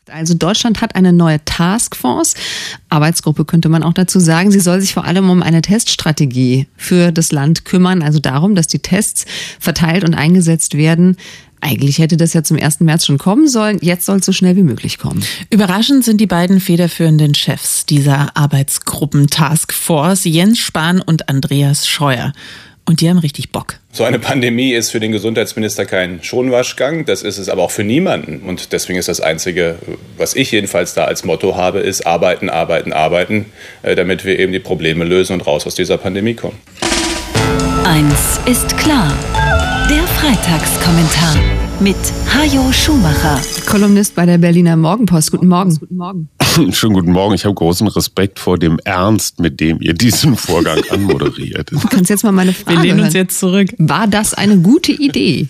Also Deutschland hat eine neue Taskforce, Arbeitsgruppe könnte man auch dazu sagen. Sie soll sich vor allem um eine Teststrategie für das Land kümmern, also darum, dass die Tests verteilt und eingesetzt werden. Eigentlich hätte das ja zum 1. März schon kommen sollen. Jetzt soll es so schnell wie möglich kommen. Überraschend sind die beiden federführenden Chefs dieser Arbeitsgruppen-Taskforce, Jens Spahn und Andreas Scheuer. Und die haben richtig Bock. So eine Pandemie ist für den Gesundheitsminister kein Schonwaschgang. Das ist es aber auch für niemanden. Und deswegen ist das Einzige, was ich jedenfalls da als Motto habe, ist arbeiten, arbeiten, arbeiten, damit wir eben die Probleme lösen und raus aus dieser Pandemie kommen. Eins ist klar. Der Freitagskommentar mit Hajo Schumacher. Kolumnist bei der Berliner Morgenpost. Guten Morgen. Guten Morgen. Schönen guten Morgen. Ich habe großen Respekt vor dem Ernst, mit dem ihr diesen Vorgang anmoderiert. Du kannst jetzt mal meine Frage Wir lehnen hören. uns jetzt zurück. War das eine gute Idee?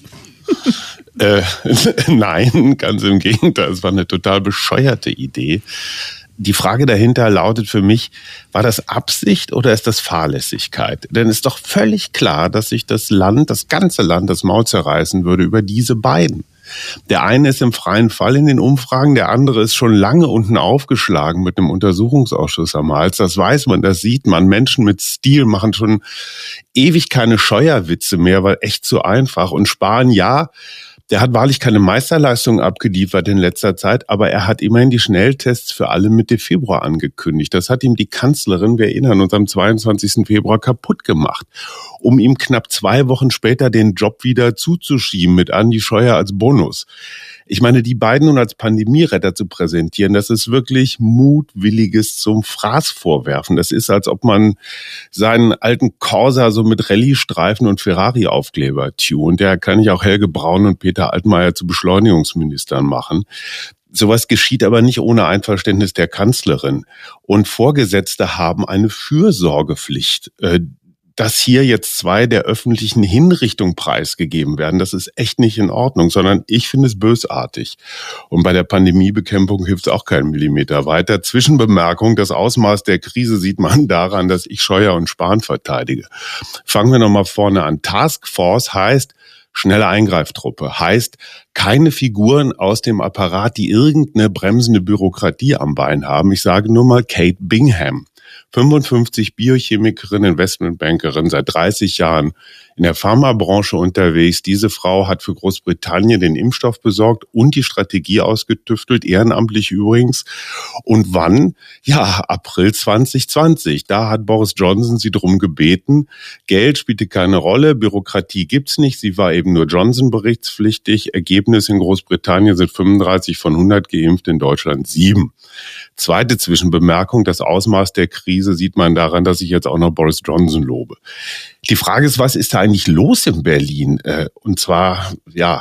Nein, ganz im Gegenteil. Es war eine total bescheuerte Idee. Die Frage dahinter lautet für mich, war das Absicht oder ist das Fahrlässigkeit? Denn es ist doch völlig klar, dass sich das ganze Land, das Maul zerreißen würde über diese beiden. Der eine ist im freien Fall in den Umfragen, der andere ist schon lange unten aufgeschlagen mit einem Untersuchungsausschuss am Hals. Das weiß man, das sieht man. Menschen mit Stil machen schon ewig keine Scheuerwitze mehr, weil echt zu einfach. Und Spahn, ja, der hat wahrlich keine Meisterleistung abgeliefert in letzter Zeit, aber er hat immerhin die Schnelltests für alle Mitte Februar angekündigt. Das hat ihm die Kanzlerin, wir erinnern uns, am 22. Februar kaputt gemacht, um ihm knapp 2 Wochen später den Job wieder zuzuschieben mit Andi Scheuer als Bonus. Ich meine, die beiden nun als Pandemieretter zu präsentieren, das ist wirklich mutwilliges zum Fraß vorwerfen. Das ist, als ob man seinen alten Corsa so mit Rallye-Streifen und Ferrari-Aufkleber tunt. Der kann ich auch Helge Braun und Peter Altmaier zu Beschleunigungsministern machen. Sowas geschieht aber nicht ohne Einverständnis der Kanzlerin. Und Vorgesetzte haben eine Fürsorgepflicht. Dass hier jetzt 2 der öffentlichen Hinrichtung preisgegeben werden, das ist echt nicht in Ordnung, sondern ich finde es bösartig. Und bei der Pandemiebekämpfung hilft es auch keinen Millimeter weiter. Zwischenbemerkung, das Ausmaß der Krise sieht man daran, dass ich Scheuer und Spahn verteidige. Fangen wir nochmal vorne an. Taskforce heißt schnelle Eingreiftruppe, heißt keine Figuren aus dem Apparat, die irgendeine bremsende Bürokratie am Bein haben. Ich sage nur mal Kate Bingham. 55, Biochemikerin, Investmentbankerin, seit 30 Jahren in der Pharmabranche unterwegs. Diese Frau hat für Großbritannien den Impfstoff besorgt und die Strategie ausgetüftelt, ehrenamtlich übrigens. Und wann? Ja, April 2020. Da hat Boris Johnson sie drum gebeten. Geld spielte keine Rolle, Bürokratie gibt's nicht. Sie war eben nur Johnson-berichtspflichtig. Ergebnis in Großbritannien sind 35 von 100 geimpft, in Deutschland 7. Zweite Zwischenbemerkung, das Ausmaß der Krise sieht man daran, dass ich jetzt auch noch Boris Johnson lobe. Die Frage ist, was ist da eigentlich los in Berlin? Und zwar, ja,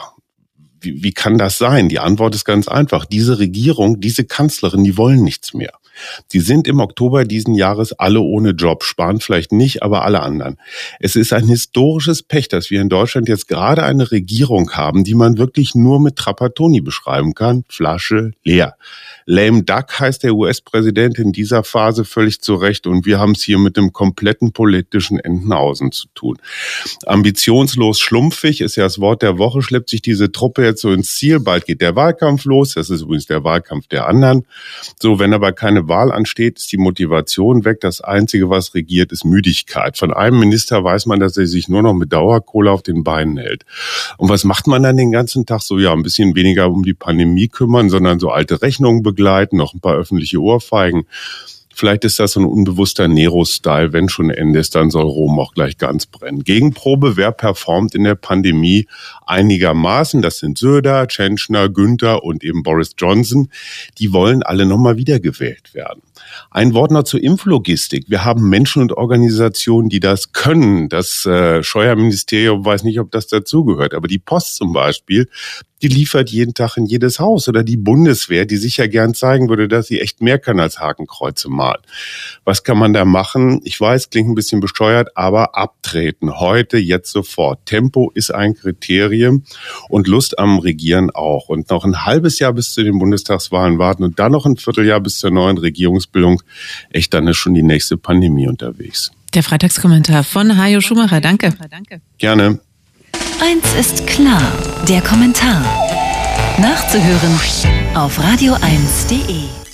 wie kann das sein? Die Antwort ist ganz einfach. Diese Regierung, diese Kanzlerin, die wollen nichts mehr. Die sind im Oktober diesen Jahres alle ohne Job. Spahn vielleicht nicht, aber alle anderen. Es ist ein historisches Pech, dass wir in Deutschland jetzt gerade eine Regierung haben, die man wirklich nur mit Trapattoni beschreiben kann. Flasche leer. Lame duck heißt der US-Präsident in dieser Phase völlig zu Recht. Und wir haben es hier mit dem kompletten politischen Entenhausen zu tun. Ambitionslos schlumpfig ist ja das Wort der Woche, schleppt sich diese Truppe jetzt so ins Ziel. Bald geht der Wahlkampf los. Das ist übrigens der Wahlkampf der anderen. So, wenn aber keine Wahl ansteht, ist die Motivation weg. Das Einzige, was regiert, ist Müdigkeit. Von einem Minister weiß man, dass er sich nur noch mit Dauerkohle auf den Beinen hält. Und was macht man dann den ganzen Tag? So, ja, ein bisschen weniger um die Pandemie kümmern, sondern so alte Rechnungen begleiten, noch ein paar öffentliche Ohrfeigen. Vielleicht ist das so ein unbewusster Nero-Style. Wenn schon Ende ist, dann soll Rom auch gleich ganz brennen. Gegenprobe, wer performt in der Pandemie einigermaßen? Das sind Söder, Tschentschner, Günther und eben Boris Johnson. Die wollen alle nochmal wiedergewählt werden. Ein Wort noch zur Impflogistik. Wir haben Menschen und Organisationen, die das können. Das Scheuerministerium weiß nicht, ob das dazugehört. Aber die Post zum Beispiel, die liefert jeden Tag in jedes Haus. Oder die Bundeswehr, die sicher gern zeigen würde, dass sie echt mehr kann als Hakenkreuze malen. Was kann man da machen? Ich weiß, klingt ein bisschen bescheuert, aber abtreten. Heute, jetzt sofort. Tempo ist ein Kriterium und Lust am Regieren auch. Und noch ein halbes Jahr bis zu den Bundestagswahlen warten und dann noch ein Vierteljahr bis zur neuen Regierungsbildung. Echt, dann ist schon die nächste Pandemie unterwegs. Der Freitagskommentar von Hajo Schumacher. Danke. Gerne. Eins ist klar, der Kommentar. Nachzuhören auf radio1.de.